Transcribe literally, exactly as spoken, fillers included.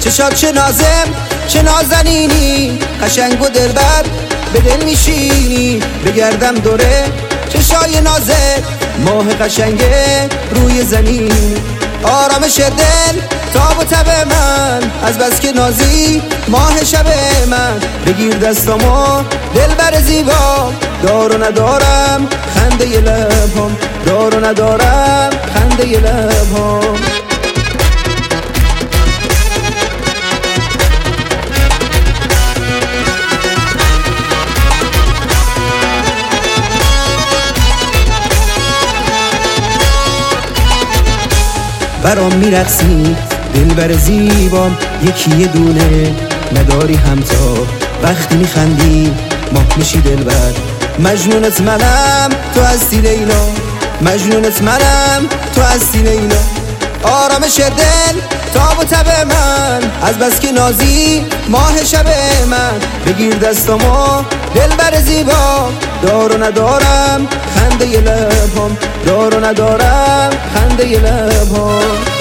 چشات چه نازم چه نازنینی، قشنگ و دلبر به دل میشینی. بگردم دوره چشای نازت، ماه قشنگه روی زمین. آرامش دل تاب و تب من، از بس که نازی ماه شب من. بگیر دستامو دلبر زیبا، دار و ندارم خنده ی لبام، دار و ندارم خنده ی لبام. برام میرقصی دلبر زیبام، یکی یه دونه نداری همتا. وقتی میخندی ماه میشی دلبر، مجنونت منم تو هستی لیلا، مجنونت منم تو هستی لیلا. آرامش دل تاب و تب من، از بس که نازی ماه شب من. بگیر دستامو دلبر زیبا، دار و ندارم خنده ی لبام، دار و ندارم خنده ی لبام.